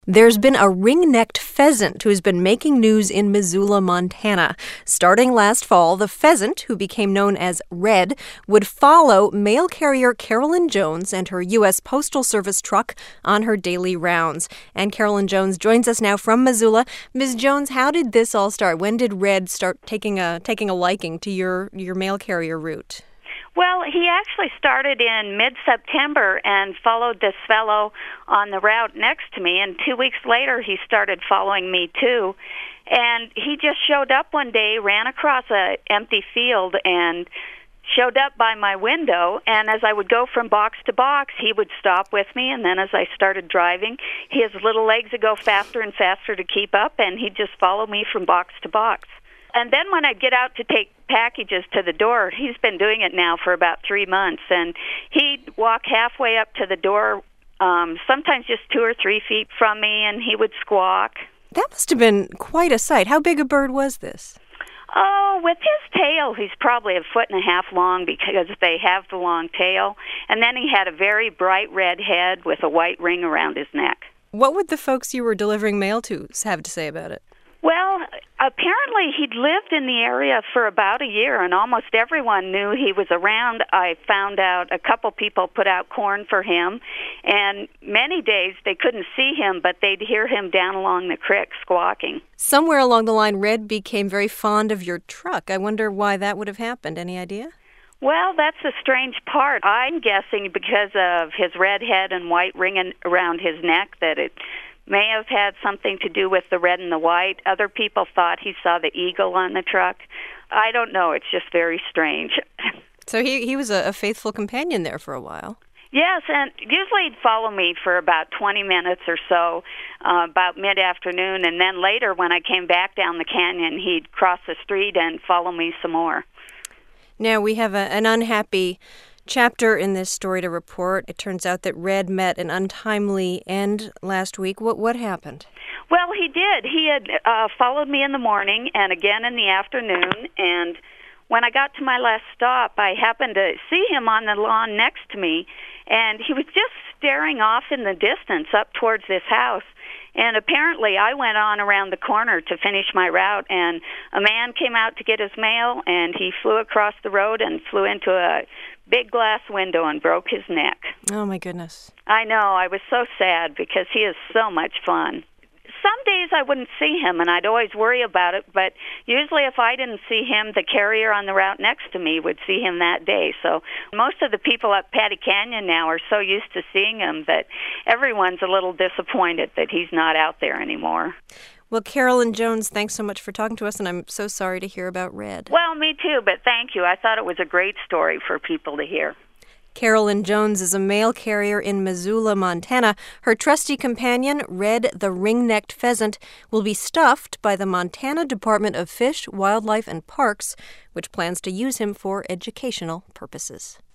There's been a ring-necked pheasant who's been making news in Missoula, Montana. Starting last fall, the pheasant, who became known as Red, would follow mail carrier Carolyn Jones and her U.S. Postal Service truck on her daily rounds. And Carolyn Jones joins us now from Missoula. Ms. Jones, how did this all start? When did Red start taking a liking to your mail carrier route? Well, he actually started in mid-September and followed this fellow on the route next to me, and 2 weeks later he started following me too. And he just showed up one day, ran across an empty field, and showed up by my window, and as I would go from box to box, he would stop with me, and then as I started driving, his little legs would go faster and faster to keep up, and he'd just follow me from box to box. And then when I'd get out to take packages to the door, he's been doing it now for about 3 months, and he'd walk halfway up to the door, sometimes just 2 or 3 feet from me, and he would squawk. That must have been quite a sight. How big a bird was this? Oh, with his tail, he's probably 1.5 feet long because they have the long tail. And then he had a very bright red head with a white ring around his neck. What would the folks you were delivering mail to have to say about it? Well, apparently he'd lived in the area for about a year, and almost everyone knew he was around. I found out a couple people put out corn for him, and many days they couldn't see him, but they'd hear him down along the creek squawking. Somewhere along the line, Red became very fond of your truck. I wonder why that would have happened. Any idea? Well, that's the strange part. I'm guessing because of his red head and white ring around his neck that it may have had something to do with the red and the white. Other people thought he saw the eagle on the truck. I don't know. It's just very strange. So he was a faithful companion there for a while. Yes, and usually he'd follow me for about 20 minutes or so, about mid-afternoon, and then later when I came back down the canyon, he'd cross the street and follow me some more. Now, we have an unhappy chapter in this story to report. It turns out that Red met an untimely end last week. What happened? Well, he did. He had followed me in the morning and again in the afternoon, and when I got to my last stop, I happened to see him on the lawn next to me, and he was just staring off in the distance up towards this house. And apparently I went on around the corner to finish my route, and a man came out to get his mail, and he flew across the road and flew into a big glass window and broke his neck. Oh, my goodness. I know. I was so sad because he is so much fun. Some days I wouldn't see him, and I'd always worry about it, but usually if I didn't see him, the carrier on the route next to me would see him that day. So most of the people up Patty Canyon now are so used to seeing him that everyone's a little disappointed that he's not out there anymore. Well, Carolyn Jones, thanks so much for talking to us, and I'm so sorry to hear about Red. Well, me too, but thank you. I thought it was a great story for people to hear. Carolyn Jones is a mail carrier in Missoula, Montana. Her trusty companion, Red the ring-necked pheasant, will be stuffed by the Montana Department of Fish, Wildlife, and Parks, which plans to use him for educational purposes.